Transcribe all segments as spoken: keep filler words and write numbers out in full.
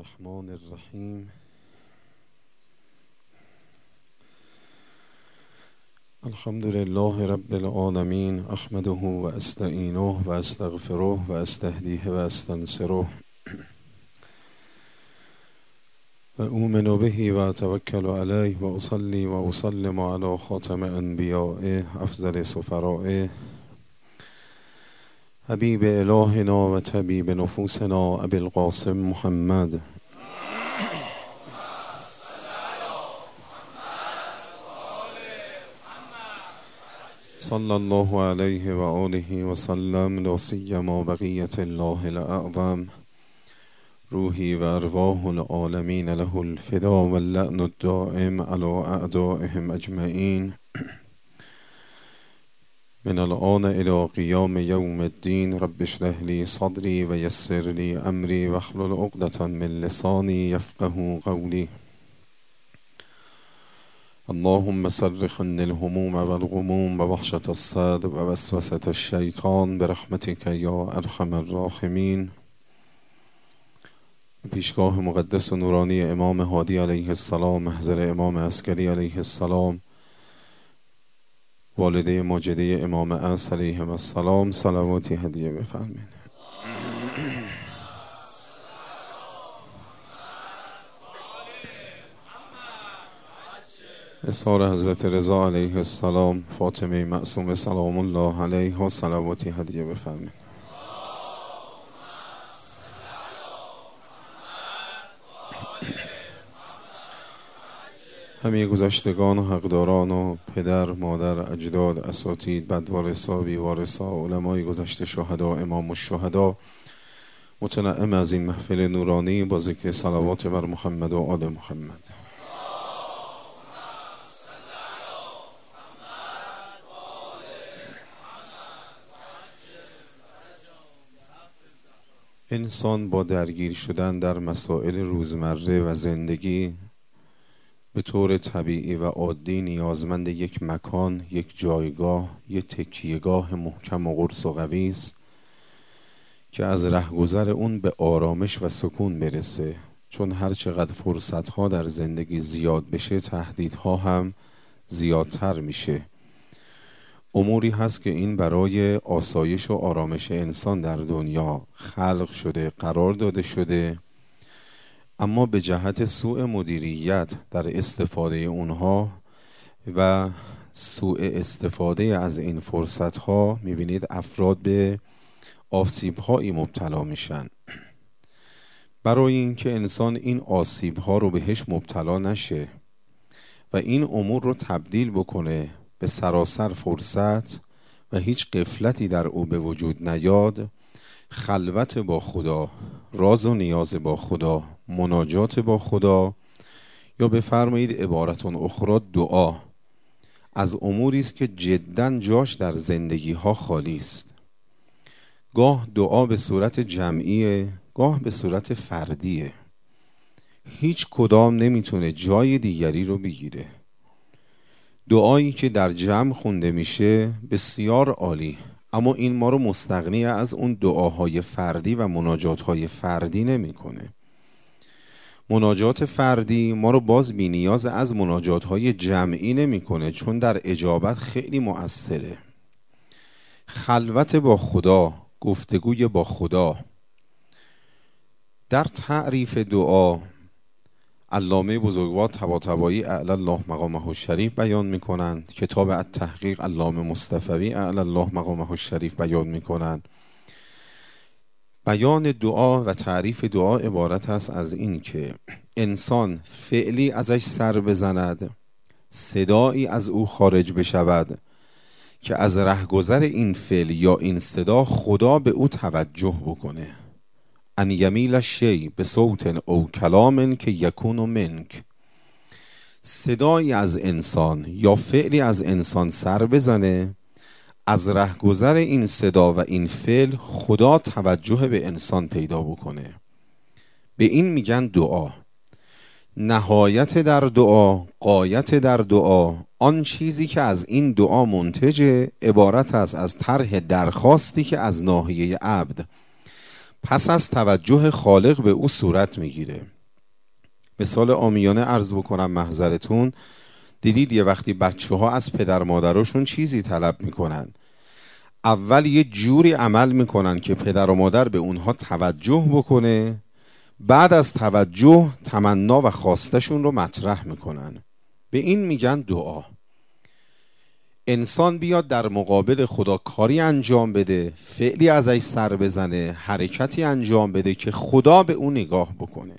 الرحمن الرحیم. الحمد لله رب العالمین. احمده و استعینه و استغفره و استهدیه و استنصره و اؤمن به و اتوکل علیه و اصلی و اسلم علی خاتم انبیاء افضل سفراء حبیب الهنا و طبیب نفوسنا ابی القاسم محمد صلی الله علیه و آله و سلم. لا سیما بقیة الله الاعظم روحی و ارواح العالمین له الفدا و اللعن الدائم علی اعدائهم اجمعین من الآن الی قیام یوم الدین. رب اشرح لی صدری و یسر لی امری واحلل عقدة من لسانی یفقهوا قولی. اللهم صرف عني الهموم والغموم ووحشة الصدر ووسوسة الشیطان برحمتك یا ارحم الراحمین. پیشگاه مقدس و نورانی امام هادی علیه السلام، محضر امام عسکری علیه السلام، والده ماجده امام عصر علیهم السلام، صلواتی هدیه بفرمایید. اظهار حضرت رضا علیه السلام، فاطمه معصومه سلام الله علیها، صلواتی هدیه بفرمایید. همه گذشتگان و حقداران و پدر، مادر، اجداد، اساتید، بدوارثا، بیوارثا، علمای گذشته، شهدا، امام الشهدا، متنعم از این محفل نورانی با ذکر صلوات بر محمد و آل محمد. انسان با درگیر شدن در مسائل روزمره و زندگی به طور طبیعی و عادی نیازمند یک مکان، یک جایگاه، یک تکیهگاه محکم و قرص و قوی است که از رهگذر اون به آرامش و سکون برسه. چون هر چقدر فرصتها در زندگی زیاد بشه، تهدیدها هم زیادتر میشه. اموری هست که این برای آسایش و آرامش انسان در دنیا خلق شده، قرار داده شده، اما به جهت سوء مدیریت در استفاده اونها و سوء استفاده از این فرصتها میبینید افراد به آسیب‌هایی مبتلا میشن. برای اینکه انسان این آسیب‌ها رو بهش مبتلا نشه و این امور رو تبدیل بکنه به سراسر فرصت و هیچ غفلتی در او به وجود نیاد، خلوت با خدا، راز و نیاز با خدا، مناجات با خدا، یا بفرمایید عبارت اخرى دعا، از اموری است که جدا جاش در زندگی ها خالی است. گاه دعا به صورت جمعیه، گاه به صورت فردیه. هیچ کدام نمیتونه جای دیگری رو بگیره. دعایی که در جمع خونده میشه بسیار عالی، اما این ما رو مستغنی از اون دعاهای فردی و مناجاتهای فردی نمیکنه. مناجات فردی ما رو باز بی نیاز از مناجاتهای جمعی نمیکنه، چون در اجابت خیلی مؤثره. خلوت با خدا، گفتگوی با خدا. در تعریف دعا علامه بزرگوار طباطبایی اعلی الله مقامه الشریف بیان میکنند، کتاب التحقیق علامه مصطفوی اعلی الله مقامه الشریف بیان میکنند. بیان دعا و تعریف دعا عبارت است از این که انسان فعلی ازش سر بزند، صدایی از او خارج بشود که از رهگذر این فعل یا این صدا خدا به او توجه بکنه. ان یمیل الشیء بصوت او کلام که یکون منک. صدایی از انسان یا فعلی از انسان سر بزنه، از رهگذر این صدا و این فعل خدا توجه به انسان پیدا بکنه. به این میگن دعا. نهایت در دعا، غایت در دعا، آن چیزی که از این دعا منتجه عبارت است از طرح درخواستی که از ناحیه عبد پس از توجه خالق به او صورت میگیره. مثال عامیانه عرض بکنم محضرتون، دیدید یه وقتی بچه ها از پدر مادرشون چیزی طلب میکنن، اول یه جوری عمل میکنن که پدر و مادر به اونها توجه بکنه، بعد از توجه تمنا و خواستشون رو مطرح میکنن. به این میگن دعا. انسان بیاد در مقابل خدا کاری انجام بده، فعلی ازش سر بزنه، حرکتی انجام بده که خدا به اون نگاه بکنه.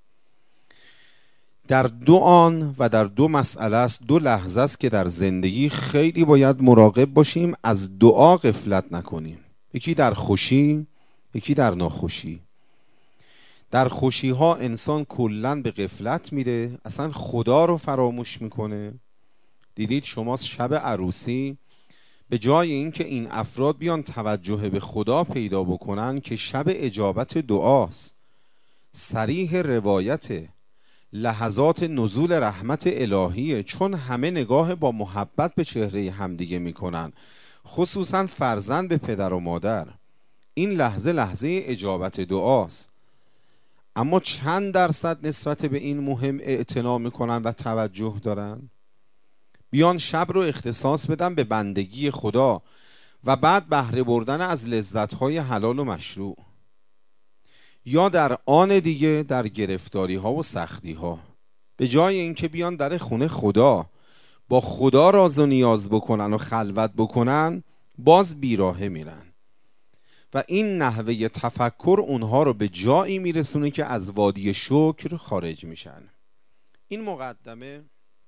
در دو آن و در دو مسئله است، دو لحظه است که در زندگی خیلی باید مراقب باشیم از دعا غفلت نکنیم. یکی در خوشی، یکی در ناخوشی. در خوشی ها انسان کلاً به غفلت میره، اصلا خدا رو فراموش میکنه. دیدید شما شب عروسی به جای اینکه این افراد بیان توجه به خدا پیدا بکنن که شب اجابت دعاست، صریح روایت لحظات نزول رحمت الهیه، چون همه نگاه با محبت به چهره همدیگه میکنن، خصوصا فرزند به پدر و مادر. این لحظه لحظه اجابت دعاست. اما چند درصد نسبت به این مهم اعتنا میکنن و توجه دارن؟ بیان شب رو اختصاص بدن به بندگی خدا و بعد بهره بردن از لذت‌های حلال و مشروع، یا در آن دیگه در گرفتاری ها و سختی ها. به جای اینکه بیان در خونه خدا با خدا راز و نیاز بکنن و خلوت بکنن، باز بیراهه میرن و این نحوه تفکر اونها رو به جایی میرسونه که از وادی شکر خارج میشن. این مقدمه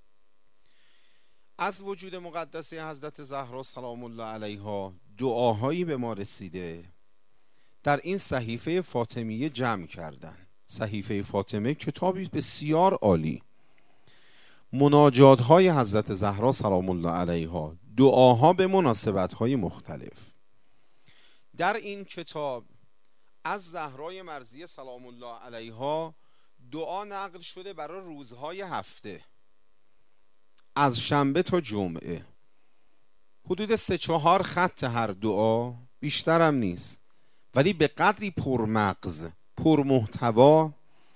از وجود مقدسه حضرت زهرا سلام الله علیها دعاهایی به ما رسیده در این صحیفه فاطمیه جمع کردن. صحیفه فاطمه کتابی بسیار عالی، مناجات های حضرت زهرا سلام الله علیها، دعاها به مناسبت های مختلف. در این کتاب از زهرای مرضیه سلام الله علیها دعا نقل شده برای روزهای هفته، از شنبه تا جمعه، حدود سه چهار خط هر دعا، بیشترم نیست، ولی به قدری پرمغز پرمحتوا.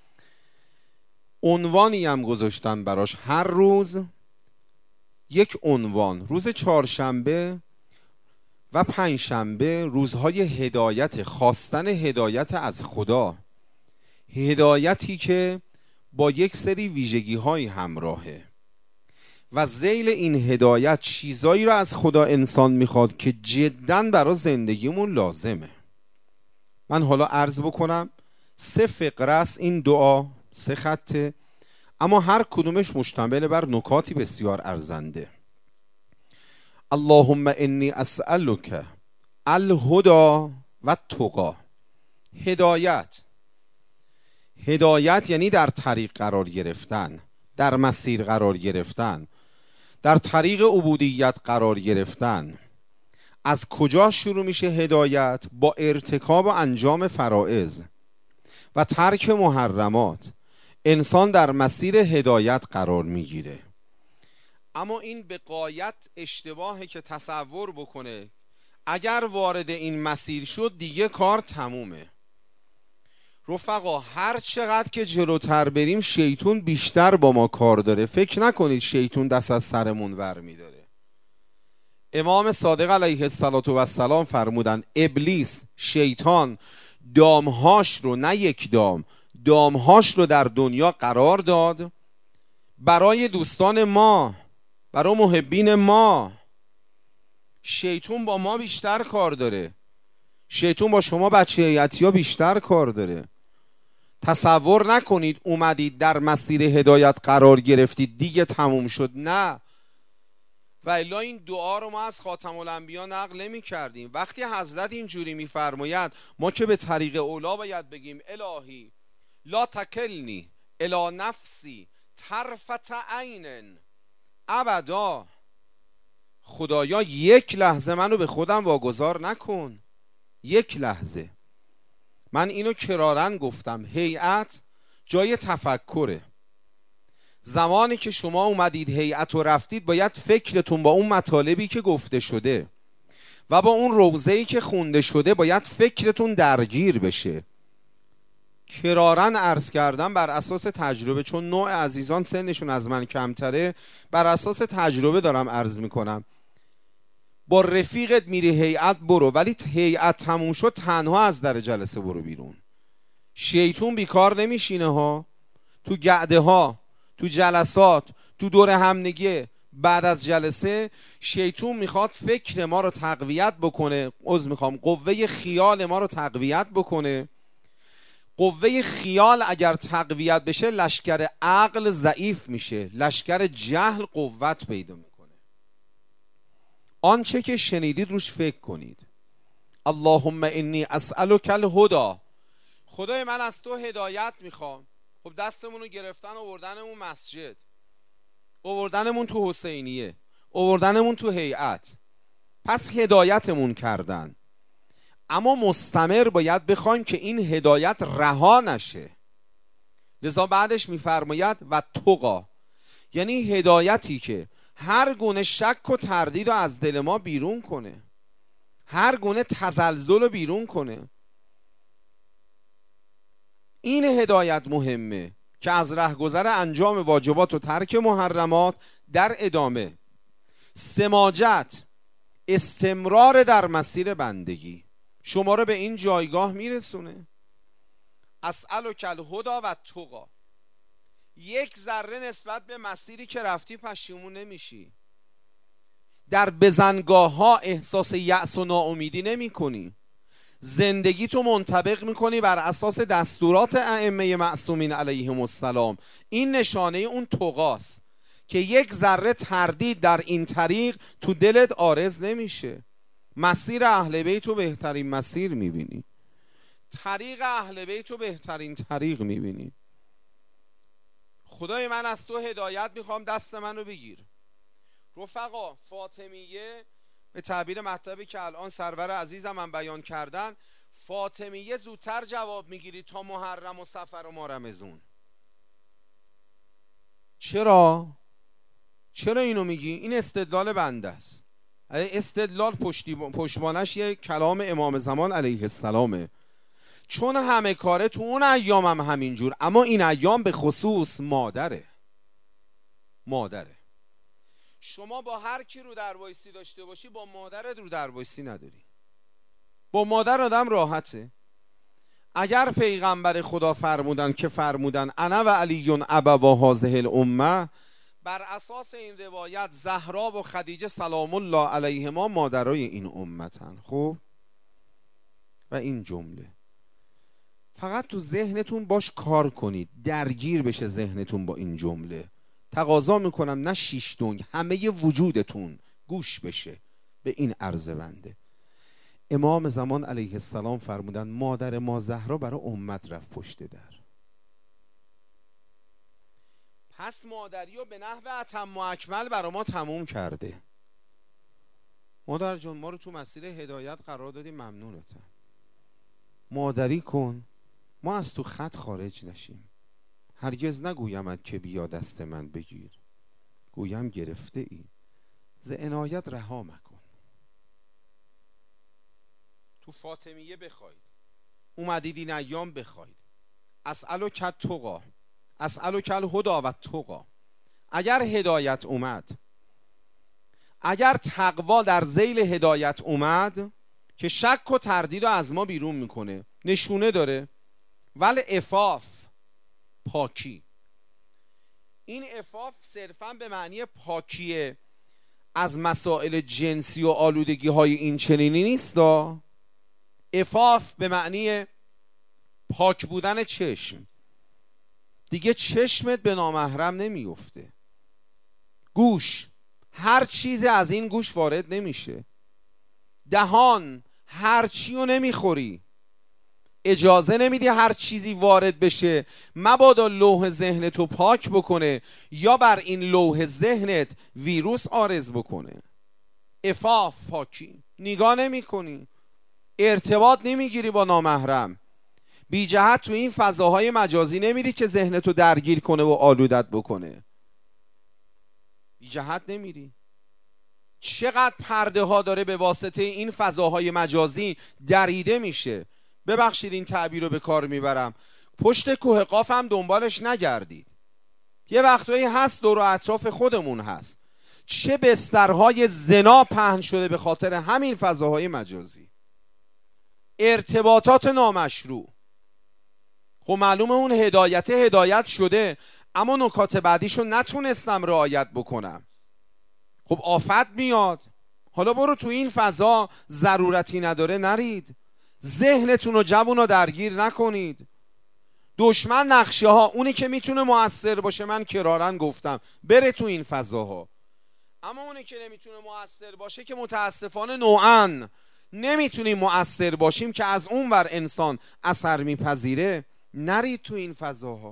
عنوانی هم گذاشتن براش، هر روز یک عنوان. روز چهارشنبه و پنجشنبه روزهای هدایت، خواستن هدایت از خدا، هدایتی که با یک سری ویژگی های همراهه و ذیل این هدایت چیزایی رو از خدا انسان میخواد که جداً برای زندگیمون لازمه. من حالا عرض بکنم، سه فقره است این دعا، سه خطه، اما هر کدومش مشتمل بر نکاتی بسیار ارزنده. اللهم انی اسألک الهدی و التقی. هدایت، هدایت یعنی در طریق قرار گرفتن، در مسیر قرار گرفتن، در طریق عبودیت قرار گرفتن. از کجا شروع میشه هدایت؟ با ارتکاب و انجام فرائض و ترک محرمات انسان در مسیر هدایت قرار میگیره. اما این به غایت اشتباهه که تصور بکنه اگر وارد این مسیر شد دیگه کار تمومه. رفقا هر چقدر که جلوتر بریم شیطون بیشتر با ما کار داره. فکر نکنید شیطون دست از سرمون ور میداره. امام صادق علیه السلام فرمودن ابلیس، شیطان، دامهاش رو، نه یک دام، دامهاش رو در دنیا قرار داد برای دوستان ما، برای محبین ما. شیطون با ما بیشتر کار داره، شیطون با شما بچه هیئتیا بیشتر کار داره. تصور نکنید اومدید در مسیر هدایت قرار گرفتید دیگه تموم شد، نه. و الا این دعا رو ما از خاتم الانبیا نقل نمی کردیم. وقتی حضرت اینجوری میفرماید ما که به طریق اولا باید بگیم الهی لا تکلنی الی نفسی طرفة عین ابدا. خدایا یک لحظه منو به خودم واگذار نکن، یک لحظه. من اینو کرارن گفتم، هیئت جای تفکره. زمانی که شما اومدید هیئت و رفتید باید فکرتون با اون مطالبی که گفته شده و با اون روضه‌ای که خونده شده باید فکرتون درگیر بشه. کرارن عرض کردم بر اساس تجربه، چون نوع عزیزان سنشون از من کمتره، بر اساس تجربه دارم عرض میکنم. با رفیقت میری هیئت برو، ولی هیئت تموم شد تنها از در جلسه برو بیرون. شیطون بیکار نمیشینه ها. تو گعده ها، تو جلسات، تو دور همنگی بعد از جلسه شیطون میخواد فکر ما رو تقویت بکنه، عذر میخوام قوه خیال ما رو تقویت بکنه. قوه خیال اگر تقویت بشه لشکر عقل ضعیف میشه، لشکر جهل قوت پیدا میکنه. آنچه که شنیدید روش فکر کنید. اللهم انی اسألک الهدی، خدای من از تو هدایت میخوام. خب دستمون رو گرفتن آوردنمون مسجد، آوردنمون تو حسینیه، آوردنمون تو هیئت، پس هدایتمون کردن. اما مستمر باید بخوایم که این هدایت رها نشه. لذا بعدش میفرماید و تقا، یعنی هدایتی که هر گونه شک و تردید رو از دل ما بیرون کنه، هر گونه تزلزل رو بیرون کنه. این هدایت مهمه که از رهگذر انجام واجبات و ترک محرمات در ادامه، سماجت، استمرار در مسیر بندگی شما رو به این جایگاه میرسونه. اسألک الهدی و تقا، یک ذره نسبت به مسیری که رفتی پشیمون نمیشی، در بزنگاه ها احساس یأس و ناامیدی نمی کنی، زندگی تو منطبق میکنی بر اساس دستورات ائمه معصومین علیهم السلام. این نشانه اون تقاست که یک ذره تردید در این طریق تو دلت عارض نمیشه. مسیر اهل بیت رو بهترین مسیر میبینی، طریق اهل بیت رو بهترین طریق میبینی. خدای من از تو هدایت میخوام، دست من رو بگیر. رفقا فاطمیه به تعبیر مطلبی که الان سرور عزیزم من بیان کردن، فاطمیه زودتر جواب میگیری تا محرم و صفر و ماه رمضان. چرا؟ چرا اینو میگی؟ این استدلال بنده است. استدلال پشتیبانش یک کلام امام زمان علیه السلامه، چون همه کاره تو اون ایام هم همینجور، اما این ایام به خصوص مادره. مادره شما با هر کی رو در وایسی داشته باشی، با مادرت رو در وایسی نداری. با مادر آدم راحته. اگر پیغمبر خدا فرمودن که فرمودن انا و علی ابوا هذه الامه، بر اساس این روایت زهرا و خدیجه سلام الله علیهما مادرای این امتن. خب و این جمله فقط تو ذهنتون باش کار کنید، درگیر بشه ذهنتون با این جمله. تقاضا میکنم نه شیش دنگ، همه وجودتون گوش بشه به این عرض بنده. امام زمان علیه السلام فرمودن مادر ما زهرا برای امت رفت پشت در. پس مادریو به نحو اتم و اکمل برای ما تموم کرده. مادر جون ما رو تو مسیر هدایت قرار دادی، ممنونتم. مادری کن، ما از تو خط خارج نشیم. هرگز نگویمت که بیا دست من بگیر، گویم گرفته ای، ز عنایت رها مکن. تو فاطمیه بخواید، اومدید این ایام بخواید اسألک التقی، اسألک الهدی و تقا. اگر هدایت اومد، اگر تقوا در ذیل هدایت اومد که شک و تردید رو از ما بیرون میکنه، نشونه داره. ولی عفاف، پاکی، این عفاف صرفا به معنی پاکی از مسائل جنسی و آلودگی های این چنینی نیست. عفاف به معنی پاک بودن چشم. دیگه چشمت به نامحرم نمیفته. گوش، هر چیزی از این گوش وارد نمیشه. دهان، هر چی رو نمیخوری، اجازه نمیدی هر چیزی وارد بشه، مبادا لوح ذهنتو پاک بکنه یا بر این لوح ذهنت ویروس عارض بکنه. عفاف، پاکی. نگاه نمی کنی، ارتباط نمیگیری با نامحرم، بی جهت تو این فضاهای مجازی نمیری که ذهنتو درگیر کنه و آلودت بکنه. بی جهت نمیری. چقدر پرده ها داره به واسطه این فضاهای مجازی دریده میشه. ببخشید این تعبیر رو به کار میبرم، پشت کوه قاف هم دنبالش نگردید. یه وقتایی هست دور و اطراف خودمون هست چه بسترهای زنا پهن شده به خاطر همین فضاهای مجازی، ارتباطات نامشروع. خب معلومه اون هدایت هدایت شده، اما نکات بعدیشو نتونستم رعایت بکنم، خب آفت میاد. حالا برو تو این فضا، ضرورتی نداره نرید، ذهنتون و جوون رو درگیر نکنید. دشمن نقشه ها، اونی که میتونه مؤثر باشه من کرارن گفتم بره تو این فضاها، اما اونی که نمیتونه مؤثر باشه که متاسفانه نوعاً نمیتونیم مؤثر باشیم که از اون ور انسان اثر میپذیره، نرید تو این فضاها.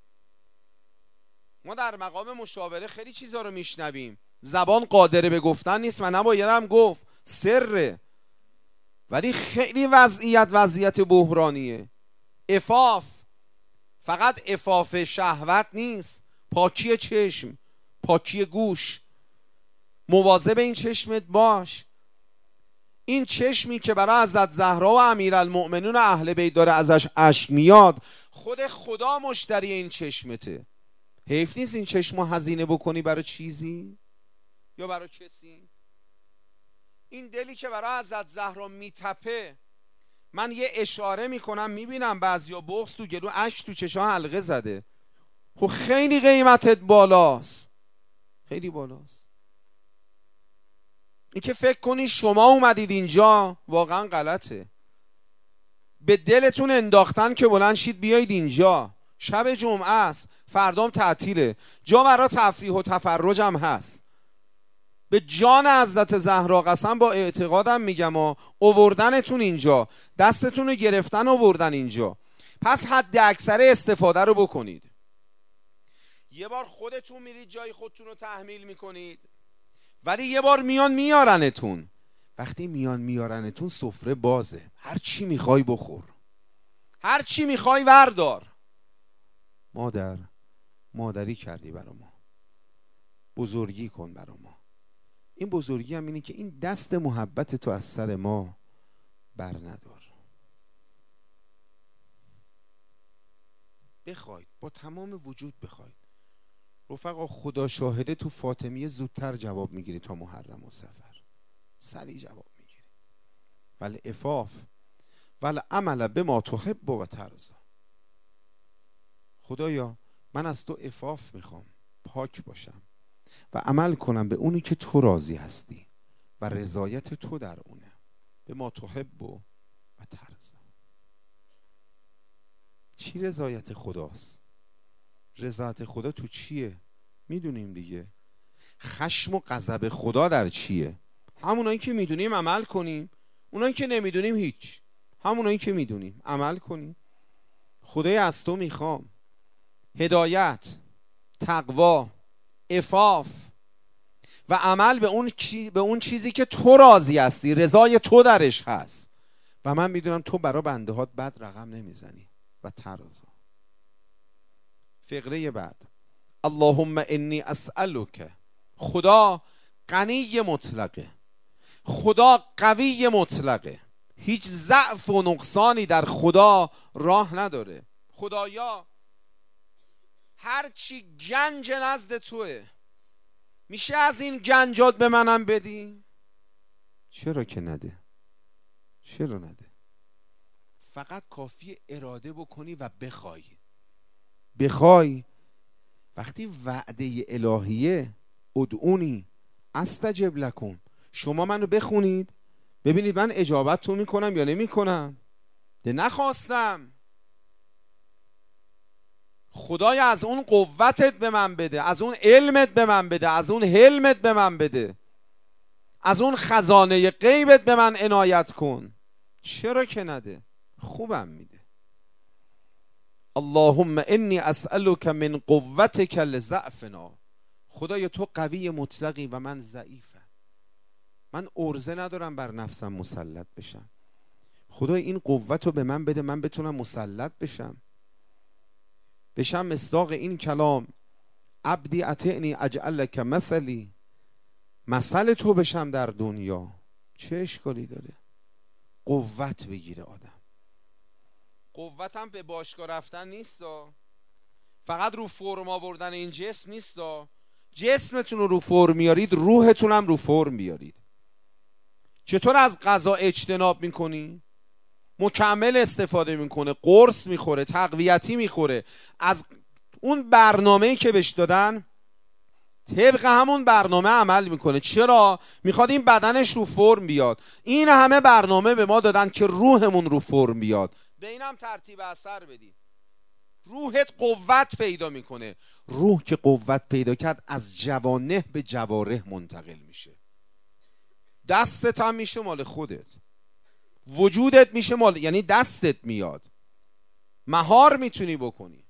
ما در مقام مشاوره خیلی چیزا رو میشنویم، زبان قادره به گفتن نیست و نباید هم گفت، سره، ولی خیلی وضعیت وضعیت بحرانیه. عفاف فقط عفاف شهوت نیست، پاکی چشم، پاکی گوش، مواظب این چشمت باش. این چشمی که برای حضرت زهرا و امیرالمؤمنین و اهل بیت داره ازش اشک میاد، خود خدا مشتری این چشمته. حیف نیست این چشمو هزینه بکنی برای چیزی یا برای کسی؟ این دلی که برای حضرت زهرا میتپه، من یه اشاره میکنم میبینم بعضیا بغض تو گلو، اشک تو چشا حلقه زده. خب خیلی قیمتت بالاست، خیلی بالاست. این که فکر کنی شما اومدید اینجا واقعا غلطه. به دلتون انداختن که بلند شید بیایید اینجا، شب جمعه است، فردام تعطیله، جا برای تفریح و تفرج هم هست. به جان حضرت زهرا قسم با اعتقادم میگم ها، اووردنتون اینجا، دستتون رو گرفتن اووردن اینجا، پس حد اکثر استفاده رو بکنید. یه بار خودتون میرید جای خودتون رو تحمیل میکنید، ولی یه بار میان میارنتون. وقتی میان میارنتون سفره بازه، هر چی میخوای بخور، هر چی میخوای وردار. مادر، مادری کردی برا ما، بزرگی کن برا ما. این بزرگی هم اینه که این دست محبت تو از سر ما بر ندار. بخواید با تمام وجود بخواید. رفقا خدا شاهده تو فاطمیه زودتر جواب میگیری تا محرم و سفر، سریع جواب میگیری. ولی عفاف ولی عمل به ما تحب و ترضا. خدایا من از تو عفاف میخوام، پاک باشم و عمل کنم به اونی که تو راضی هستی و رضایت تو در اونه. به ما تحب و ترضا. چی رضایت خداست؟ رضایت خدا تو چیه؟ میدونیم دیگه. خشم و غضب خدا در چیه؟ همونایی که میدونیم عمل کنیم، اونایی که نمیدونیم هیچ. همونایی که میدونیم عمل کنیم. خدای از تو میخوام هدایت، تقوا، عفاف و عمل به اون چی، به اون چیزی که تو راضی هستی، رضای تو درش هست. و من میدونم تو برا بنده هات بد رقم نمیزنی. و ترضا. فقره بعد، اللهم انی اسألک. خدا غنی مطلقه، خدا قوی مطلقه، هیچ ضعف و نقصانی در خدا راه نداره. خدایا هر چی گنج نزد توه، میشه از این گنجات به منم بدی؟ چرا که نده؟ چرا نده؟ فقط کافی اراده بکنی و بخوای. بخوای. وقتی وعده الهیه، ادعونی استجب لکم، شما منو بخونید ببینید من اجابت تو میکنم یا نمیکنم. ده نخواستم خدای از اون قوتت به من بده، از اون علمت به من بده، از اون حلمت به من بده، از اون خزانه غیبت به من عنایت کن. چرا که نده؟ خوبم میده. اللهم انی اسألک من قوتک لضعفنا. خدای تو قوی مطلقی و من ضعیفم، من عرضه ندارم بر نفسم مسلط بشم. خدای این قوت رو به من بده من بتونم مسلط بشم، بشم مصداق این کلام عبدی اطعنی اجعل لک مثلی، مثل تو بشم در دنیا. چه اشکالی داره؟ قوت بگیره آدم، قوتم به باشگاه رفتن نیست، فقط رو فرم آوردن این جسم نیست. جسمتون رو رو فرم میارید، روحتون هم رو فرم بیارید. چطور از غذا اجتناب میکنی؟ مکمل استفاده میکنه، قرص میخوره، تقویتی میخوره، از اون برنامه‌ای که بهش دادن طبق همون برنامه عمل میکنه. چرا؟ میخواد این بدنش رو فرم بیاد. این همه برنامه به ما دادن که روحمون رو فرم بیاد. به اینم ترتیب اثر بدی، روحت قوت پیدا میکنه. روح که قوت پیدا کرد از جوانح به جوارح منتقل میشه. دستت هم میشه مال خودت، وجودت میشه مال، یعنی دستت میاد، مهار میتونی بکنی.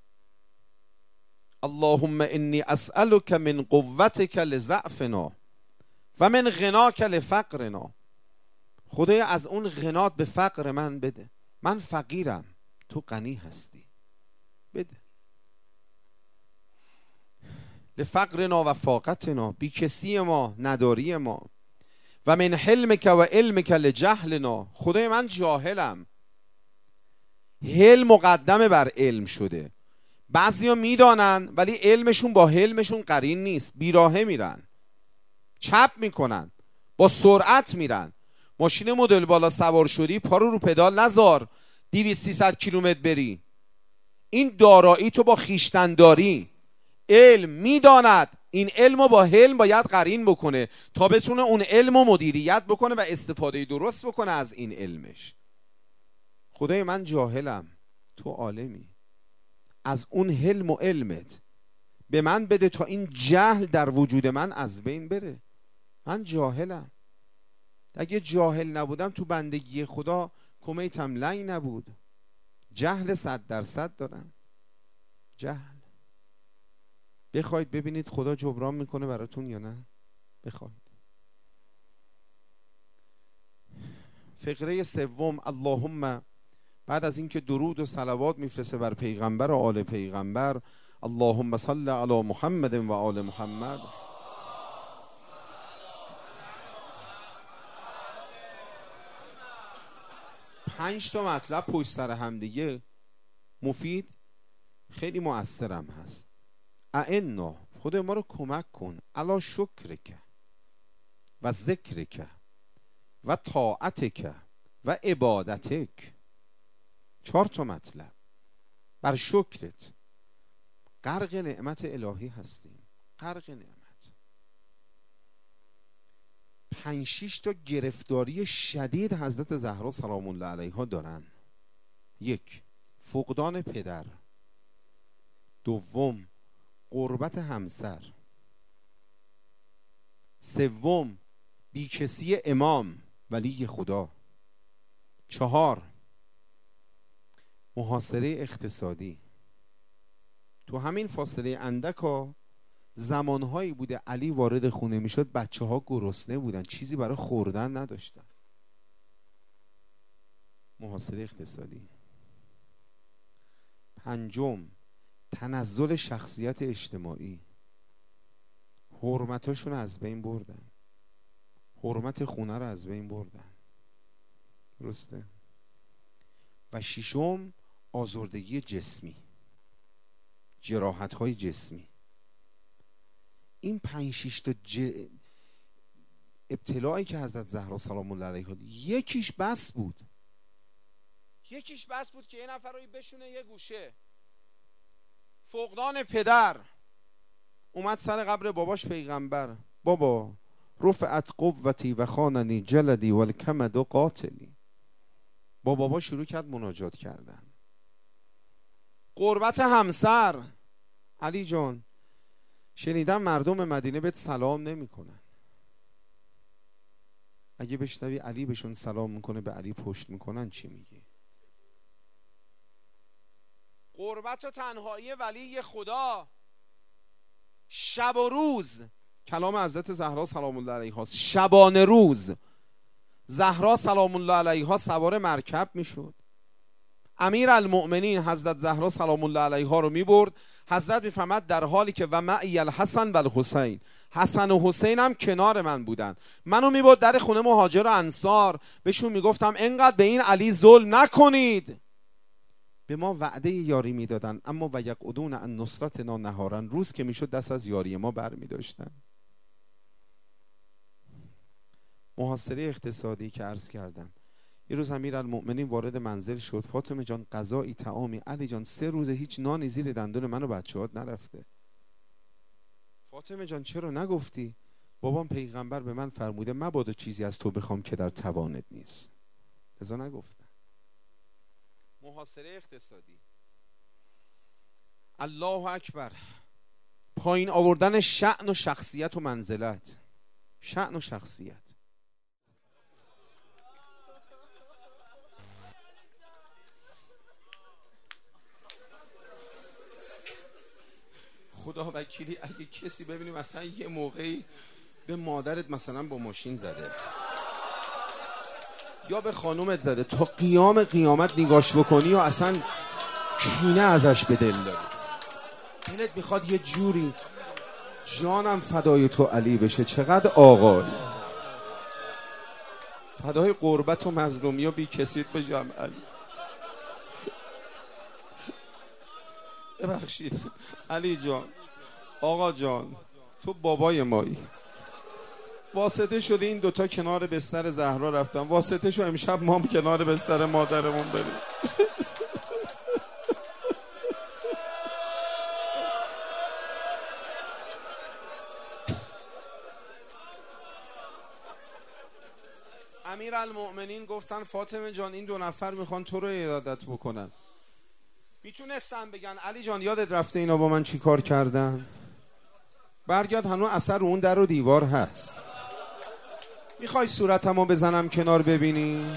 اللهم انی اسألک من قوتک لضعفنا و من غناک لفقرنا. خدایا از اون غنات به فقر من بده، من فقیرم تو غنی هستی، بده. لفقرنا و فاقتنا، بی کسی ما، نداری ما. و من حلمک و علمک لجهلنا. خدای من جاهلم، حلم مقدمه بر علم شده. بعضیا میدانن ولی علمشون با حلمشون قرین نیست، بیراهه میرن، چپ میکنن، با سرعت میرن. ماشین مدل بالا سوار شدی، پا رو رو پدال نذار دویست سیصد کیلومتر بری. این دارایی تو با خیشتن داری. علم میداند، این علمو با حلم باید قرین بکنه تا بتونه اون علمو مدیریت بکنه و استفاده درست بکنه از این علمش. خدای من جاهلم تو عالمی، از اون حلم و علمت به من بده تا این جهل در وجود من از بین بره. من جاهلم، اگه جاهل نبودم تو بندگی خدا کمیتم لنگ نبود. جهل صد درصد دارم، جهل. بخواید ببینید خدا جبران میکنه براتون یا نه؟ بخواید. فقره سوم، اللهم، بعد از اینکه درود و صلوات میفرسته بر پیغمبر و آل پیغمبر، اللهم صل علی محمد و آل محمد. پنج تا مطلب پشت سر هم دیگه مفید، خیلی مؤثرم هست. اعنا، خدای ما رو کمک کن، علی شکرک و ذکرک و طاعتک و عبادتک. چهار تا مطلب. بر شکرت، غرق نعمت الهی هستیم، غرق نعمت. پنج شیش تا گرفتاری شدید حضرت زهرا سلام الله علیها دارن. یک، فقدان پدر. دوم، غربت همسر. سوم، بیکسی امام ولی خدا. چهار، محاصره اقتصادی. تو همین فاصله اندکا زمانهایی بوده علی وارد خونه میشد بچه ها گرسنه بودن، چیزی برای خوردن نداشتن. محاصره اقتصادی. پنجم، تنزل شخصیت اجتماعی. حرمتاشون از بین بردن، حرمت خونه رو از بین بردن، درسته؟ و ششم، آزردگی جسمی، جراحت‌های جسمی. این پنج شش تا ج... ابتلایی که حضرت زهرا سلام الله علیها، یکیش بس بود، یکیش بس بود که یه نفر رو بشونه یه گوشه. فقدان پدر. اومد سر قبر باباش پیغمبر، بابا رفعت قوتی و خاننی جلدی و الکمد و قاتلی. با بابا شروع کرد مناجات کردن. غربت همسر. علی جان شنیدم مردم مدینه بهت سلام نمی کنن، اگه بشنوی علی بهشون سلام میکنه به علی پشت میکنن چی میگی؟ غربت و تنهایی ولی خدا. شب و روز، کلام حضرت زهرا سلام الله علیها، شبانه روز زهرا سلام الله علیها سوار مرکب میشد، امیر المؤمنین حضرت زهرا سلام الله علیها رو میبرد. حضرت میفرماد در حالی که و معی الحسن و الحسین، حسن و حسین هم کنار من بودن، منو میبرد در خونه مهاجر و انصار، بهشون میگفتم انقدر به این علی ظلم نکنید، به ما وعده یاری میدادن، اما و یقعدون عن نصرتنا نهارا، روز که میشد دست از یاری ما بر می داشتن. محاصره اقتصادی که عرض کردم، یه روز امیرالمؤمنین وارد منزل شد. فاطمه جان غذایی طعامی، علی جان سه روز هیچ نانی زیر دندون من و بچه‌هات نرفته. فاطمه جان چرا نگفتی؟ بابام پیغمبر به من فرموده مبادا چیزی از تو بخوام که در توانت نیست، لذا نگفتم. محاصره اقتصادی. الله اکبر. پایین آوردن شأن و شخصیت و منزلت. شأن و شخصیت. خدا وکیلی اگه کسی ببینیم مثلا یه موقعی به مادرت مثلا با ماشین زده یا به خانومت زده، تا قیام قیامت نگاش بکنی و اصلا کینه ازش به دل داری، دلت میخواد یه جوری جانم فدای تو علی بشه. چقدر آقای فدای قربت و مظلومی و بی کسیت بشم علی. ببخشید علی جان، آقا جان، تو بابای مایی. واسطه شده این دوتا کنار بستر زهرا رفتن، واسطه شو امشب ما هم کنار بستر مادرمون بریم. امیرالمؤمنین گفتن فاطمه جان این دو نفر میخوان تو رو عیادت بکنن. میتونستن بگن علی جان یادت رفته اینا با من چی کار کردن؟ برگرد، هنوز اثر رو اون در و دیوار هست. میخوای صورتمو بزنم کنار ببینی؟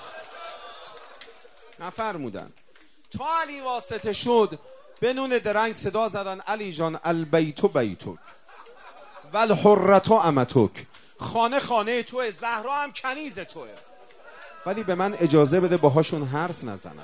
نفرمودن. تا علی واسطه شد بنون درنگ صدا زدن علی جان البیت بیتک والحرة امتک، خانه خانه توه، زهرا هم کنیز توه، ولی به من اجازه بده باهاشون حرف نزنم.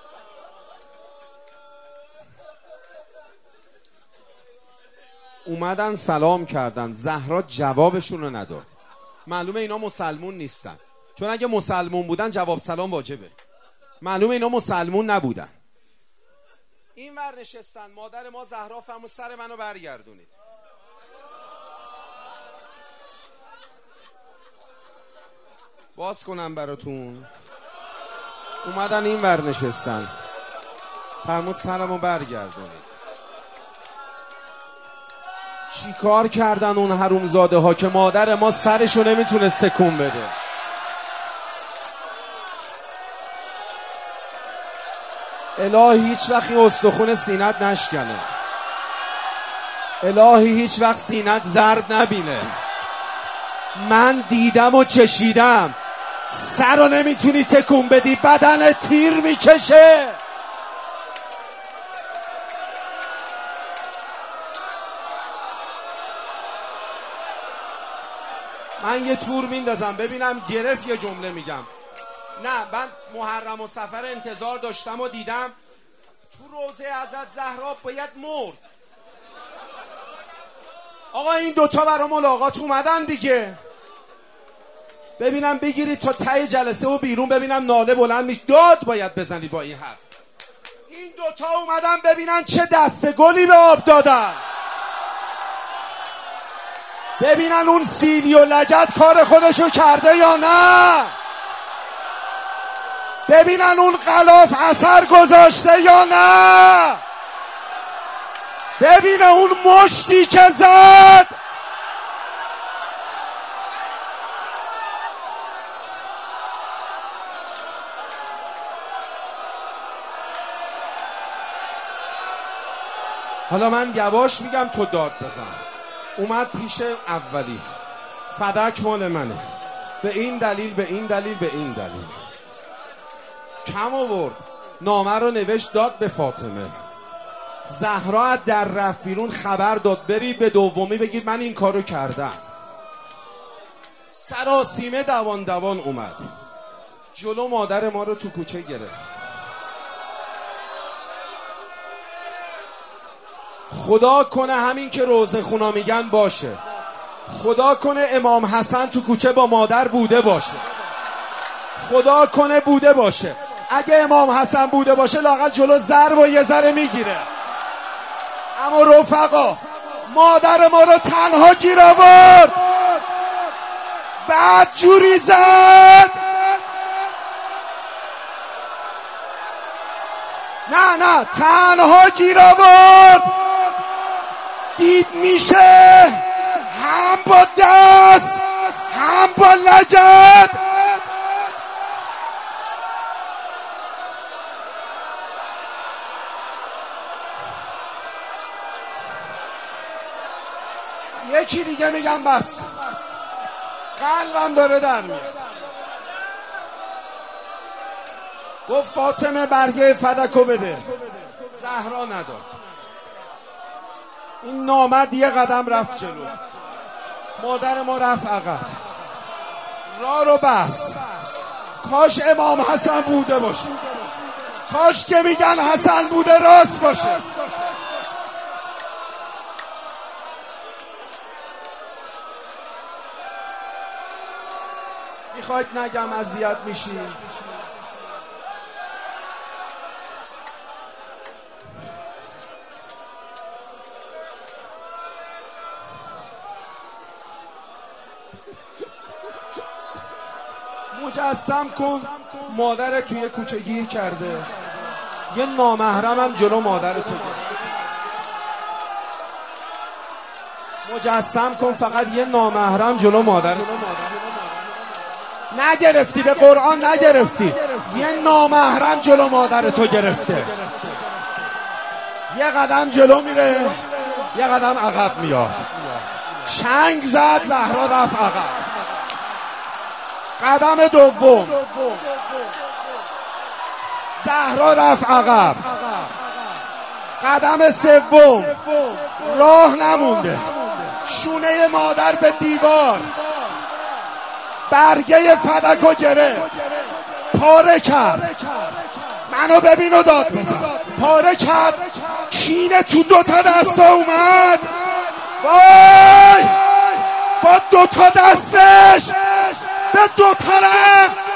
اومدن سلام کردن، زهرا جوابشون رو نداد. معلومه اینا مسلمون نیستن، چون اگه مسلمون بودن جواب سلام واجبه. معلومه اینا مسلمون نبودن. این ور نشستن. مادر ما زهرا فرمود سر منو برگردونید. باز کنم براتون. اومدن این ور نشستن، فرمود سرمو برگردونید. چی کار کردن اون حرومزاده ها که مادر ما سرشو نمیتونست تکون بده؟ الهی هیچ وقت این استخون سینت نشکنه، الهی هیچ وقت سینت ضرب نبینه. من دیدم و چشیدم، سر رو نمیتونی تکون بدی، بدن تیر میکشه. من یه تور میندازم ببینم گرفت یه جمله میگم. نه، من محرم و سفر انتظار داشتم و دیدم تو روضه حضرت زهرا باید مرد. آقا این دوتا برای ملاقات اومدن دیگه، ببینم بگیرید تا ته جلسه و بیرون ببینم ناله بلند میشه، داد باید بزنی با این حرف. این دوتا اومدن ببینن چه دسته گلی به آب دادن، ببینن اون سیلی و لگد کار خودشو کرده یا نه، ببینن اون غلاف اثر گذاشته یا نه، ببینن اون مشتی که زد حالا من یواش میگم تو داد بزن. اومد پیش اولی، فدک مال منه، به این دلیل به این دلیل به این دلیل. کم آورد، نامه رو نوشت داد به فاطمه. زهرا در رفت بیرون خبر داد، برید به دومی بگید من این کارو کردم. سراسیمه دوان دوان اومد جلو مادر ما رو تو کوچه گرفت. خدا کنه همین که روزه خونا میگن باشه، خدا کنه امام حسن تو کوچه با مادر بوده باشه، خدا کنه بوده باشه. اگه امام حسن بوده باشه لااقل جلو ضرب و یه ذره میگیره. اما رفقا مادر ما رو تنها گیر آورد، بعد جوری زد. نه نه تنها گیر آورد، دید میشه هم با دست هم با لگد. یکی دیگه میگم بس، قلبم داره در میاد. گفت فاطمه برگه فدکو بده، زهرا نداد. این نامرد یه قدم رفت جلو، مادر ما رفت عقب، راه رو بس. کاش امام حسن بوده باشه، کاش که میگن حسن بوده راست باشه. میخواید نگم اذیت میشی؟ مجسم کن مادر توی کوچه گیر کرده، یه نامحرمم جلو مادر تو. مجسم کن فقط یه نامحرم جلو مادر. نگرفتی، به قرآن نگرفتی، یه نامحرم جلو مادر تو گرفته. یه قدم جلو میره، یه قدم عقب میاد. چنگ زد، زهرا رفت عقب. قدم دوم زهرا رفت عقب. قدم سوم راه نمونده، شونه مادر به دیوار، برگه فدکو گرفت، پاره کرد. منو ببین و داد بزن. پاره کرد، کینه تو دوتا دستا اومد. وای با دوتا دستش به دو طرف